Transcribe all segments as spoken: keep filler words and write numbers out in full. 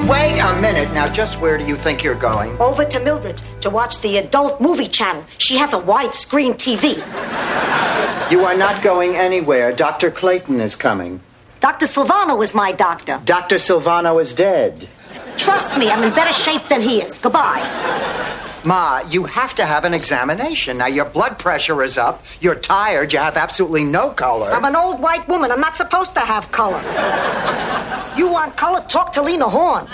Wait a minute. Now, just where do you think you're going? Over to Mildred to watch the adult movie channel. She has a widescreen T V. You are not going anywhere. Doctor Clayton is coming. Doctor Silvano is my doctor. Doctor Silvano is dead. Trust me, I'm in better shape than he is. Goodbye. Ma, you have to have an examination. Now, your blood pressure is up. You're tired. You have absolutely no color. I'm an old white woman. I'm not supposed to have color. You want color? Talk to Lena Horne.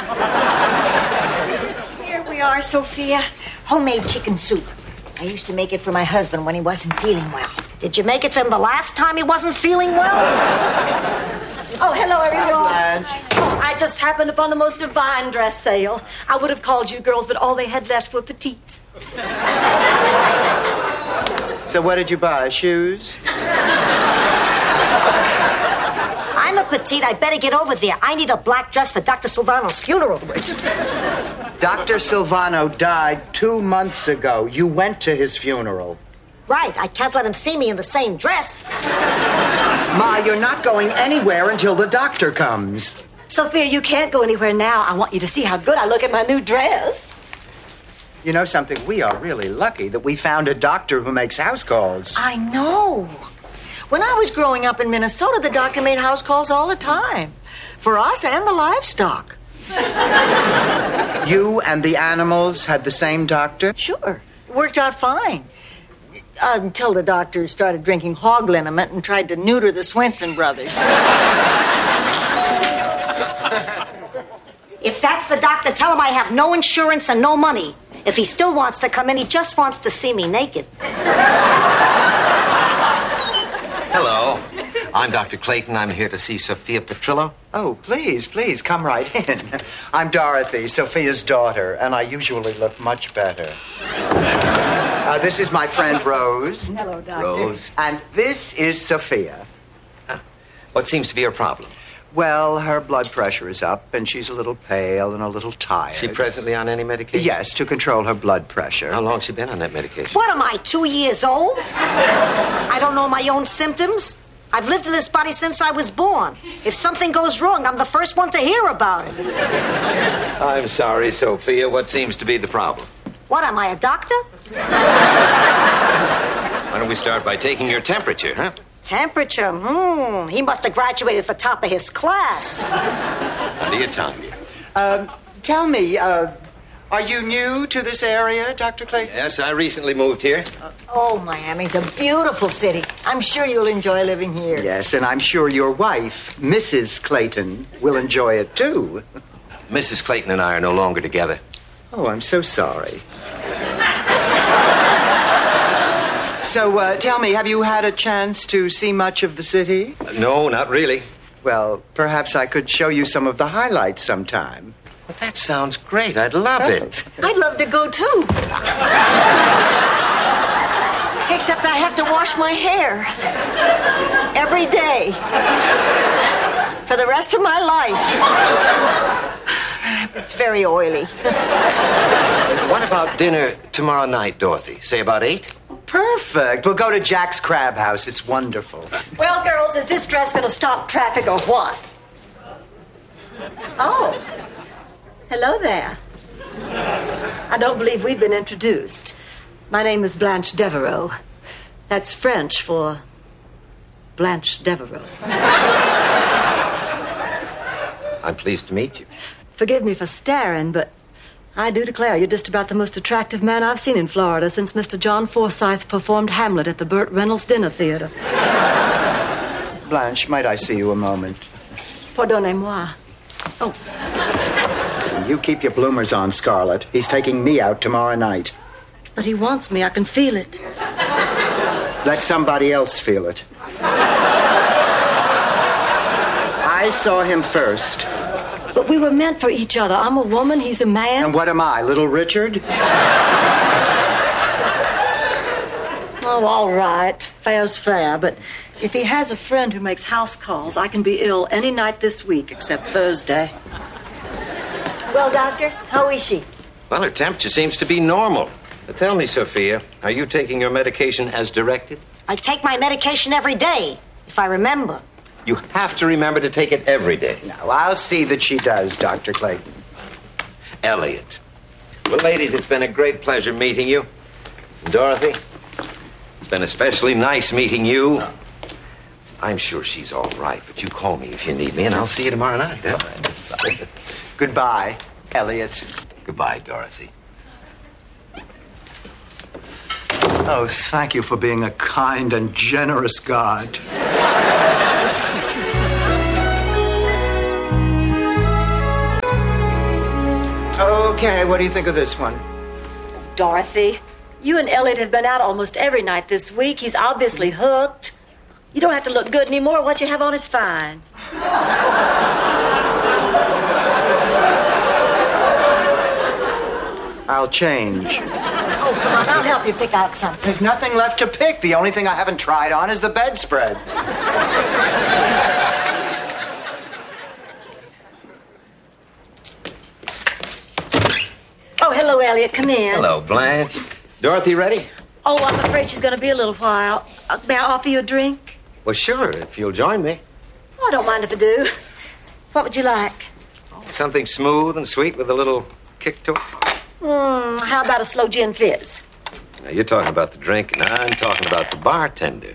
Here we are, Sophia. Homemade chicken soup. I used to make it for my husband when he wasn't feeling well. Did you make it for him the last time he wasn't feeling well? Oh, hello, everyone. Hi, Blanche. Oh, I just happened upon the most divine dress sale. I would have called you girls, but all they had left were petites. So what did you buy? Shoes? I'm a petite. I better get over there. I need a black dress for Doctor Silvano's funeral. Doctor Silvano died two months ago. You went to his funeral. Right. I can't let him see me in the same dress. Ma, you're not going anywhere until the doctor comes. Sophia, you can't go anywhere now. I want you to see how good I look in my new dress. You know something? We are really lucky that we found a doctor who makes house calls. I know. When I was growing up in Minnesota, the doctor made house calls all the time. For us and the livestock. You and the animals had the same doctor? Sure. It worked out fine. Uh, until the doctor started drinking hog liniment and tried to neuter the Swenson brothers. If that's the doctor, tell him I have no insurance and no money. If he still wants to come in, he just wants to see me naked. Hello. I'm Doctor Clayton. I'm here to see Sophia Petrillo. Oh, please, please, come right in. I'm Dorothy, Sophia's daughter, and I usually look much better. Uh, this is my friend Rose. Hello, Doctor. Rose. And this is Sophia. What seems to be her problem? Well, her blood pressure is up, and she's a little pale and a little tired. Is she presently on any medication? Yes, to control her blood pressure. How long has she been on that medication? What am I, two years old? I don't know my own symptoms. I've lived in this body since I was born. If something goes wrong, I'm the first one to hear about it. I'm sorry, Sophia. What seems to be the problem? What, am I, a doctor? Why don't we start by taking your temperature, huh? Temperature? Hmm. He must have graduated at the top of his class. Under your tongue. Uh, tell me, uh, are you new to this area, Doctor Clayton? Yes, I recently moved here. Oh, Miami's a beautiful city. I'm sure you'll enjoy living here. Yes, and I'm sure your wife, Missus Clayton, will enjoy it, too. Missus Clayton and I are no longer together. Oh, I'm so sorry. So, uh, tell me, have you had a chance to see much of the city? No, not really. Well, perhaps I could show you some of the highlights sometime. Well, that sounds great. I'd love it. I'd love to go, too. Except I have to wash my hair. Every day. For the rest of my life. It's very oily. What about dinner tomorrow night, Dorothy? Say about eight? Perfect. We'll go to Jack's Crab House. It's wonderful. Well, girls, is this dress going to stop traffic or what? Oh. Hello there. I don't believe we've been introduced. My name is Blanche Devereaux. That's French for Blanche Devereaux. I'm pleased to meet you. Forgive me for staring, but I do declare you're just about the most attractive man I've seen in Florida since Mister John Forsythe performed Hamlet at the Burt Reynolds Dinner Theater. Blanche, might I see you a moment? Pardonnez-moi. Oh. Listen, you keep your bloomers on, Scarlett. He's taking me out tomorrow night. But he wants me. I can feel it. Let somebody else feel it. I saw him first. But we were meant for each other. I'm a woman, he's a man. And what am I, Little Richard? Oh, all right. Fair's fair. But if he has a friend who makes house calls, I can be ill any night this week except Thursday. Well, Doctor, how is she? Well, her temperature seems to be normal. But tell me, Sophia, are you taking your medication as directed? I take my medication every day, if I remember. You have to remember to take it every day. Now, I'll see that she does, Doctor Clayton. Elliot. Well, ladies, it's been a great pleasure meeting you. And Dorothy, it's been especially nice meeting you. I'm sure she's all right, but you call me if you need me, and I'll see you tomorrow night. Huh? Goodbye, Elliot. Goodbye, Dorothy. Oh, thank you for being a kind and generous God. Okay, what do you think of this one? Dorothy, you and Elliot have been out almost every night this week. He's obviously hooked. You don't have to look good anymore. What you have on is fine. I'll change. Oh, come on, I'll help you pick out something. There's nothing left to pick. The only thing I haven't tried on is the bedspread. Oh, hello, Elliot. Come in. Hello, Blanche. Dorothy ready? Oh, I'm afraid she's going to be a little while. Uh, may I offer you a drink? Well, sure, if you'll join me. Oh, I don't mind if I do. What would you like? Something smooth and sweet with a little kick to it. Hmm, how about a slow gin fizz? Now, you're talking about the drink, and I'm talking about the bartender.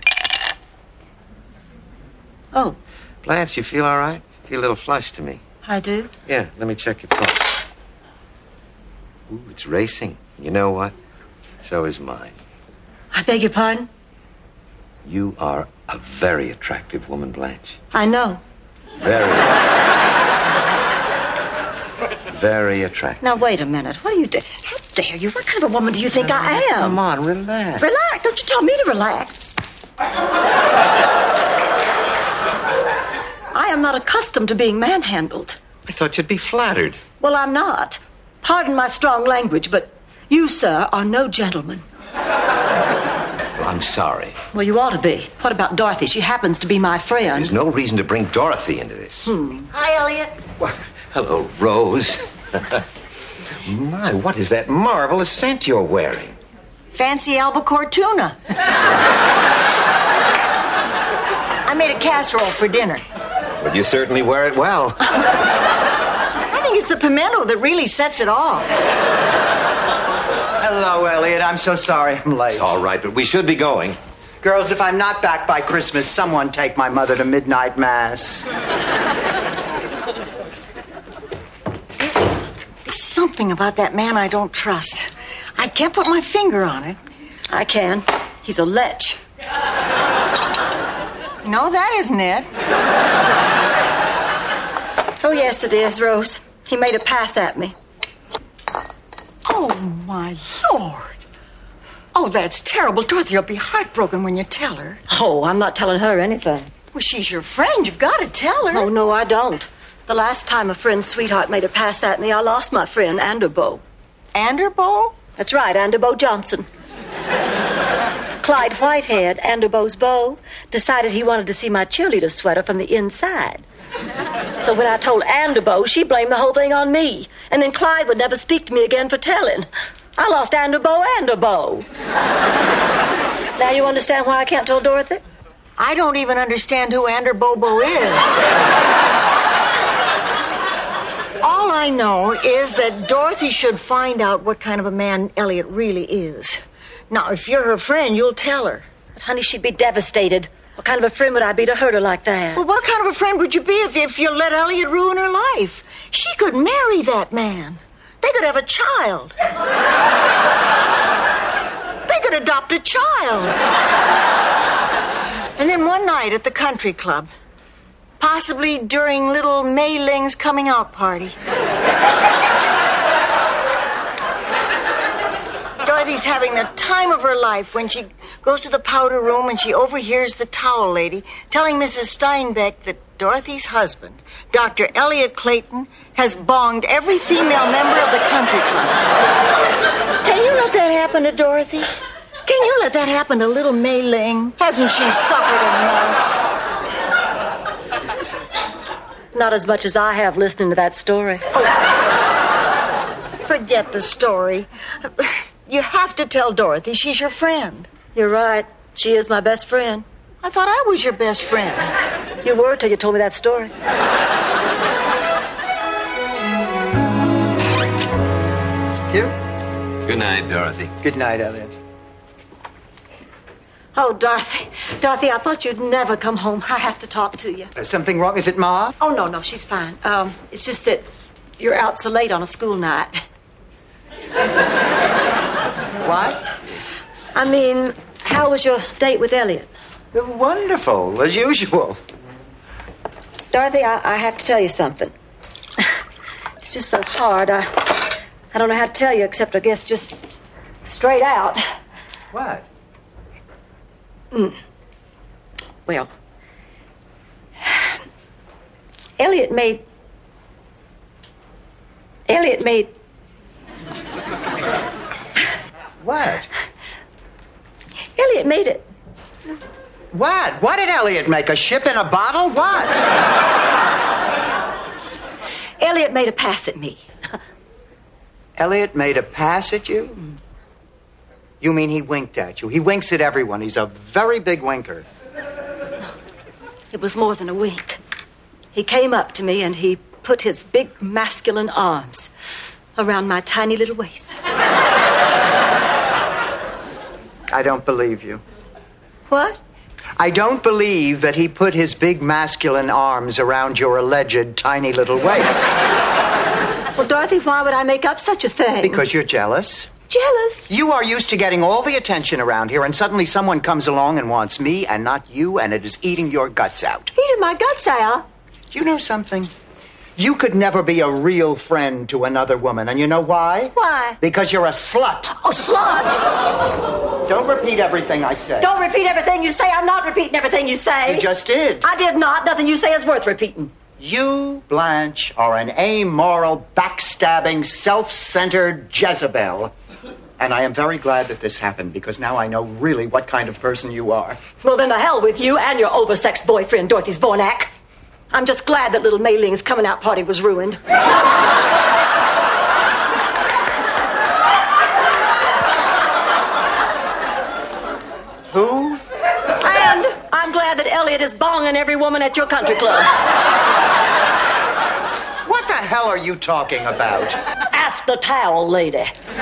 Oh, Blanche, you feel all right? Feel a little flushed to me. I do? Yeah, let me check your pulse. Ooh, it's racing. You know what? So is mine. I beg your pardon? You are a very attractive woman, Blanche. I know. Very. Very attractive. Now, wait a minute. What are you doing? How dare you? What kind of a woman do you think I am? Come on, relax. Relax. Don't you tell me to relax. I am not accustomed to being manhandled. I thought you'd be flattered. Well, I'm not. Pardon my strong language, but you, sir, are no gentleman. Well, I'm sorry. Well, you ought to be. What about Dorothy? She happens to be my friend. There's no reason to bring Dorothy into this. Hmm. Hi, Elliot. Well, hello, Rose. My, what is that marvelous scent you're wearing? Fancy albacore tuna. I made a casserole for dinner. Well, you certainly wear it well. I think it's the pimento that really sets it off. Hello, Elliot. I'm so sorry I'm late. All right, but we should be going. Girls, if I'm not back by Christmas, someone take my mother to midnight mass. There's something about that man I don't trust. I can't put my finger on it. I can. He's a lech. No, that isn't it. Oh, yes, it is, Rose. He made a pass at me. Oh, my Lord. Oh, that's terrible. Dorothy will be heartbroken when you tell her. Oh, I'm not telling her anything. Well, she's your friend. You've got to tell her. Oh, no, I don't. The last time a friend's sweetheart made a pass at me, I lost my friend, Anderbo. Anderbo? That's right, Anderbo Johnson. Clyde Whitehead, Anderbo's beau, decided he wanted to see my cheerleader sweater from the inside. So when I told Anderbo, she blamed the whole thing on me. And then Clyde would never speak to me again for telling. I lost Anderbo and a beau. Now you understand why I can't tell Dorothy? I don't even understand who Anderbobo is. All I know is that Dorothy should find out what kind of a man Elliot really is. Now, if you're her friend, you'll tell her. But honey, she'd be devastated. What kind of a friend would I be to hurt her like that? Well, what kind of a friend would you be if, if you let Elliot ruin her life? She could marry that man. They could have a child. They could adopt a child. And then one night at the country club, possibly during little Mei Ling's coming out party, Dorothy's having the time of her life when she goes to the powder room and she overhears the towel lady telling Missus Steinbeck that Dorothy's husband, Doctor Elliot Clayton, has bonged every female member of the country club. Can you let that happen to Dorothy? Can you let that happen to little Mei Ling? Hasn't she suffered enough? Not as much as I have listening to that story. Oh, forget the story. You have to tell Dorothy she's your friend. You're right. She is my best friend. I thought I was your best friend. You were till you told me that story. Good night, Dorothy. Good night, Elliot. Oh, Dorothy. Dorothy, I thought you'd never come home. I have to talk to you. There's something wrong. Is it Ma? Oh, no, no, she's fine. Um, it's just that you're out so late on a school night. What? I mean, how was your date with Elliot? Wonderful, as usual. Dorothy, I, I have to tell you something. It's just so hard. I, I don't know how to tell you, except I guess just straight out. What? Mm. Well, Elliot made... Elliot made... What? Elliot made it. What? What did Elliot make? A ship in a bottle? What? Elliot made a pass at me. Elliot made a pass at you? Mm. You mean he winked at you? He winks at everyone. He's a very big winker. No, it was more than a wink. He came up to me and he put his big masculine arms around my tiny little waist. I don't believe you. What? I don't believe that he put his big masculine arms around your alleged tiny little waist. Well, Dorothy, why would I make up such a thing? Because you're jealous. Jealous? You are used to getting all the attention around here, and suddenly someone comes along and wants me and not you, and it is eating your guts out. Eating my guts out? You know something? You could never be a real friend to another woman, and you know why? Why? Because you're a slut. A slut? Don't repeat everything I say. Don't repeat everything you say. I'm not repeating everything you say. You just did. I did not. Nothing you say is worth repeating. You, Blanche, are an amoral, backstabbing, self-centered Jezebel. And I am very glad that this happened, because now I know really what kind of person you are. Well, then the hell with you and your oversexed boyfriend, Dorothy Zbornak. I'm just glad that little Mei Ling's coming out party was ruined. Who? And I'm glad that Elliot is bonging every woman at your country club. What the hell are you talking about? Ask the towel lady.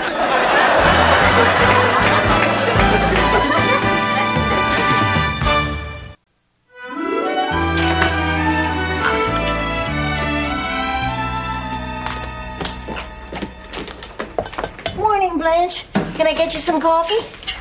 Morning, Blanche. Can I get you some coffee?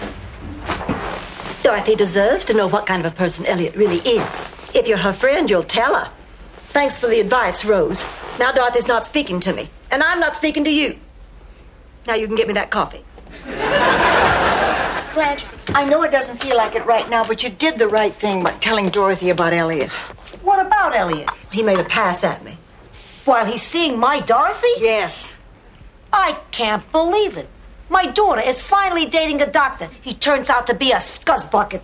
Dorothy deserves to know what kind of a person Elliot really is. If you're her friend, you'll tell her. Thanks for the advice, Rose. Now Dorothy's not speaking to me, and I'm not speaking to you. Now you can get me that coffee. Blanche, I know it doesn't feel like it right now, but you did the right thing by telling Dorothy about Elliot. What about Elliot? He made a pass at me. While he's seeing my Dorothy? Yes. I can't believe it. My daughter is finally dating a doctor. He turns out to be a scuzzbucket.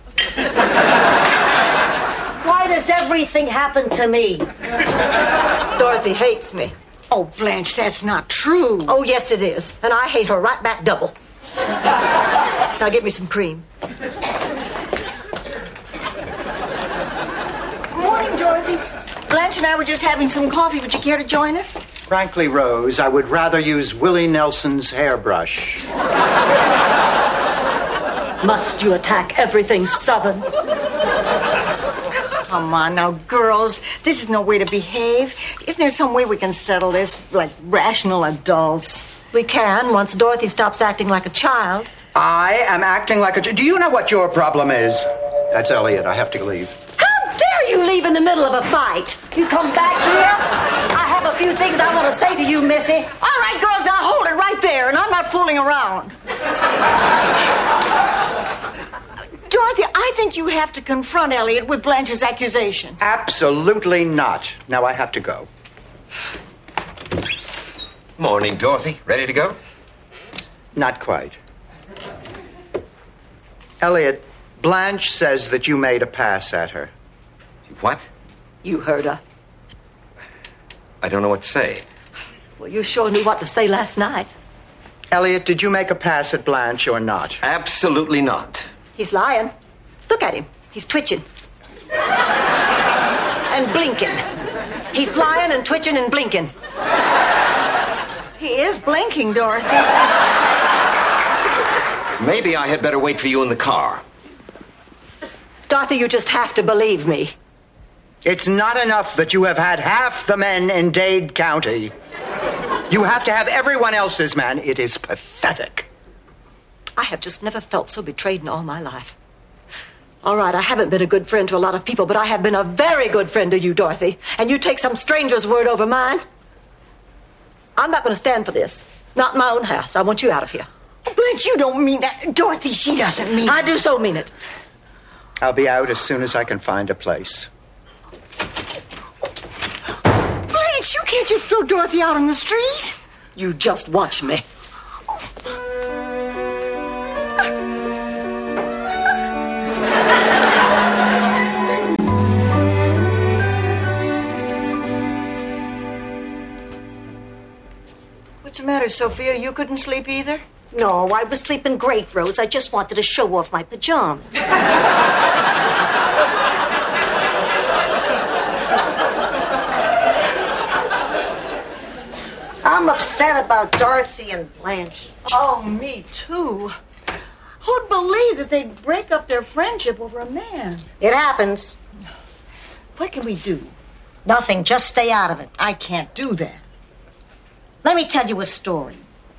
Why does everything happen to me? Dorothy hates me. Oh, Blanche, that's not true. Oh, yes, it is. And I hate her right back double. Now get me some cream. Morning, Dorothy. Blanche and I were just having some coffee. Would you care to join us? Frankly, Rose, I would rather use Willie Nelson's hairbrush. Must you attack everything Southern? Come on now, girls. This is no way to behave. Isn't there some way we can settle this like rational adults? We can, once Dorothy stops acting like a child. I am acting like a... Do you know what your problem is? That's Elliot. I have to leave. How dare you leave in the middle of a fight? You come back here? I have a few things I want to say to you, Missy. All right, girls, now hold it right there, and I'm not fooling around. Dorothy, I think you have to confront Elliot with Blanche's accusation. Absolutely not. Now I have to go. Morning, Dorothy. Ready to go? Not quite. Elliot, Blanche says that you made a pass at her. What? You heard her. I don't know what to say. Well, you sure knew what to say last night. Elliot, did you make a pass at Blanche or not? Absolutely not. He's lying. Look at him. He's twitching. And blinking. He's lying and twitching and blinking. He is blinking, Dorothy. Maybe I had better wait for you in the car. Dorothy, you just have to believe me. It's not enough that you have had half the men in Dade County. You have to have everyone else's man. It is pathetic. I have just never felt so betrayed in all my life. All right, I haven't been a good friend to a lot of people, but I have been a very good friend to you, Dorothy. And you take some stranger's word over mine? I'm not going to stand for this. Not in my own house. I want you out of here. Blanche, you don't mean that. Dorothy, she doesn't mean I do so mean it. I'll be out as soon as I can find a place. Blanche, you can't just throw Dorothy out on the street. You just watch me. What's the matter, Sophia? You couldn't sleep either? No, I was sleeping great, Rose. I just wanted to show off my pajamas. I'm upset about Dorothy and Blanche. Oh, me too. Who'd believe that they'd break up their friendship over a man? It happens. What can we do? Nothing. Just stay out of it. I can't do that. Let me tell you a story.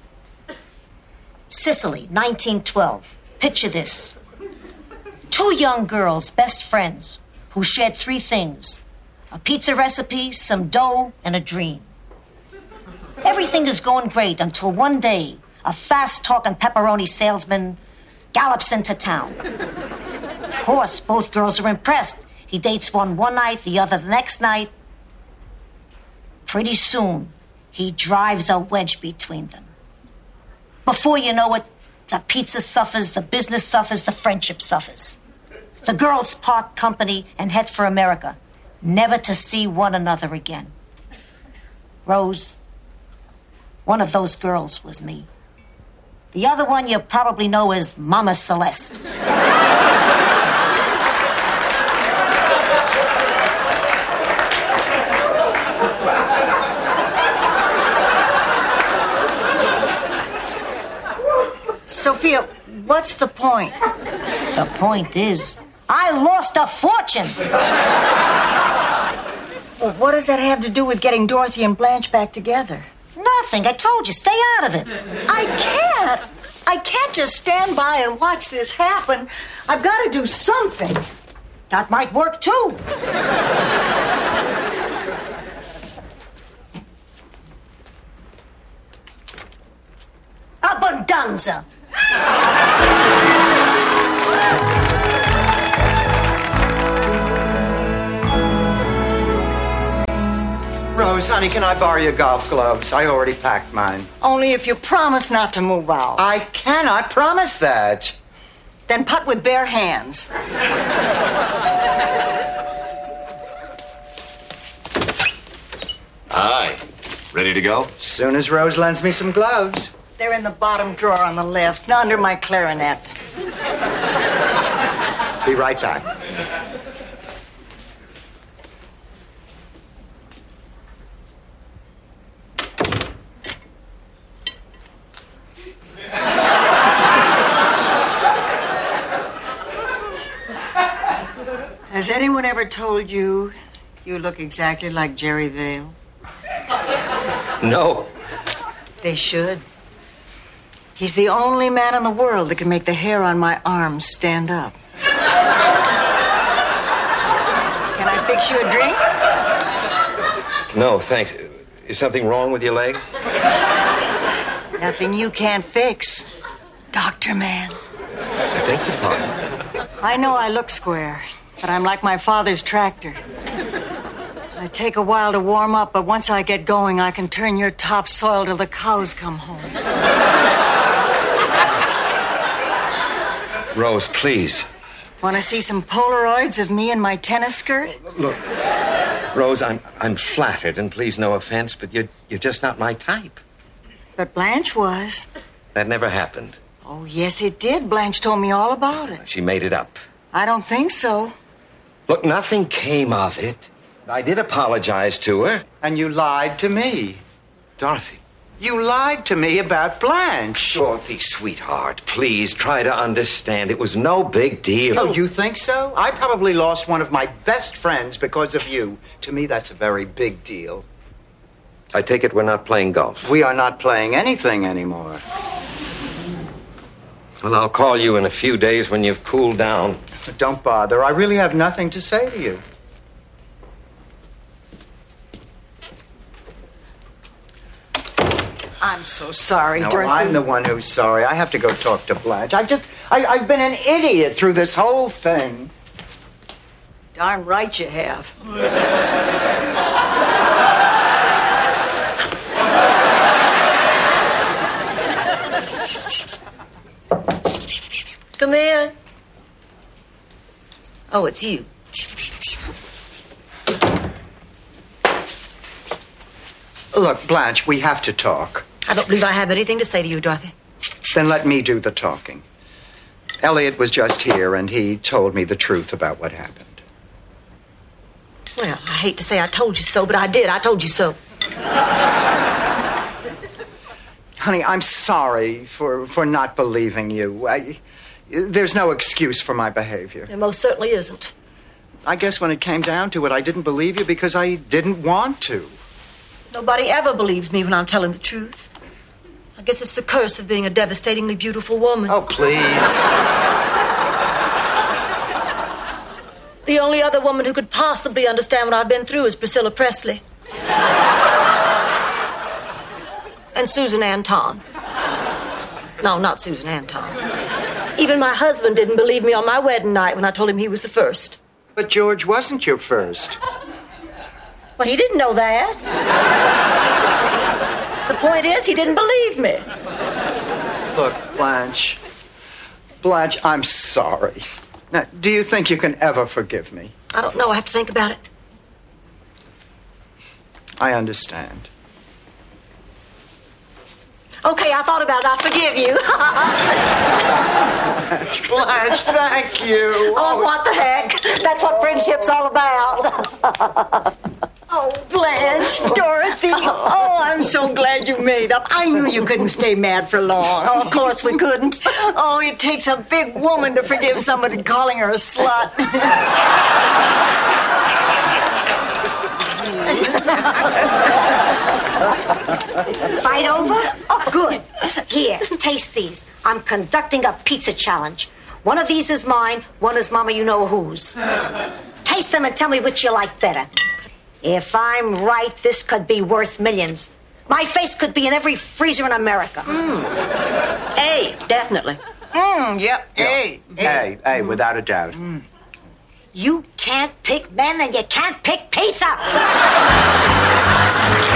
Sicily, nineteen twelve. Picture this. Two young girls, best friends, who shared three things. A pizza recipe, some dough, and a dream. Everything is going great until one day, a fast-talking pepperoni salesman gallops into town. Of course, both girls are impressed. He dates one one night, the other the next night. Pretty soon, he drives a wedge between them. Before you know it, the pizza suffers, the business suffers, the friendship suffers. The girls part company and head for America, never to see one another again. Rose, one of those girls was me. The other one you probably know as Mama Celeste. Sophia, what's the point? The point is, I lost a fortune. Well, what does that have to do with getting Dorothy and Blanche back together? Nothing. I told you, stay out of it. I can't. I can't just stand by and watch this happen. I've got to do something. That might work, too. Abundanza. Rose, honey, can I borrow your golf gloves? I already packed mine. Only if you promise not to move out. I cannot promise that. Then putt with bare hands. Hi. Ready to go? As soon as Rose lends me some gloves. They're in the bottom drawer on the left, under my clarinet. Be right back. Has anyone ever told you you look exactly like Jerry Vale? No. They should. He's the only man in the world that can make the hair on my arms stand up. Can I fix you a drink? No, thanks. Is something wrong with your leg? Nothing you can't fix, Doctor Man. I beg your pardon. I know I look square, but I'm like my father's tractor. I take a while to warm up, but once I get going, I can turn your topsoil till the cows come home. Rose, please. Want to see some Polaroids of me in my tennis skirt? Look, Rose, I'm I'm flattered, and please, no offense, but you're you're just not my type. But Blanche was. That never happened. Oh, yes, it did. Blanche told me all about it. She made it up. I don't think so. Look, nothing came of it. I did apologize to her. And you lied to me. Dorothy, You lied to me about Blanche. Dorothy, sweetheart, please try to understand. It was no big deal. Oh, you think so? I probably lost one of my best friends because of you. To me, that's a very big deal. I take it we're not playing golf. We are not playing anything anymore. Well, I'll call you in a few days when you've cooled down. Don't bother. I really have nothing to say to you. I'm so sorry, No, Dorothy. I'm the one who's sorry. I have to go talk to Blanche. I just, I, I've been an idiot through this whole thing. Darn right you have. Come in. Oh, it's you. Look, Blanche, we have to talk. I don't believe I have anything to say to you, Dorothy. Then let me do the talking. Elliot was just here, and he told me the truth about what happened. Well, I hate to say I told you so, but I did. I told you so. Honey, I'm sorry for, for not believing you. I, there's no excuse for my behavior. There most certainly isn't. I guess when it came down to it, I didn't believe you because I didn't want to. Nobody ever believes me when I'm telling the truth. I guess it's the curse of being a devastatingly beautiful woman. Oh, please. The only other woman who could possibly understand what I've been through is Priscilla Presley. And Susan Anton. No, not Susan Anton. Even my husband didn't believe me on my wedding night when I told him he was the first. But George wasn't your first. Well, he didn't know that. The point is, he didn't believe me. Look, Blanche. Blanche, I'm sorry. Now, do you think you can ever forgive me? I don't know. I have to think about it. I understand. Okay, I thought about it. I forgive you. Blanche, Blanche, thank you. Oh, what the heck? That's what friendship's all about. Oh, Blanche, Dorothy. Oh, I'm so glad you made up. I knew you couldn't stay mad for long. Oh, of course we couldn't. Oh, it takes a big woman to forgive somebody calling her a slut. Fight over? Good. Here, taste these. I'm conducting a pizza challenge. One of these is mine, one is Mama you-know whose. Taste them and tell me which you like better. If I'm right, this could be worth millions. My face could be in every freezer in America. Mm. A, definitely. Mm, yep, A. Hey, hey, without a doubt. Mm. You can't pick men and you can't pick pizza.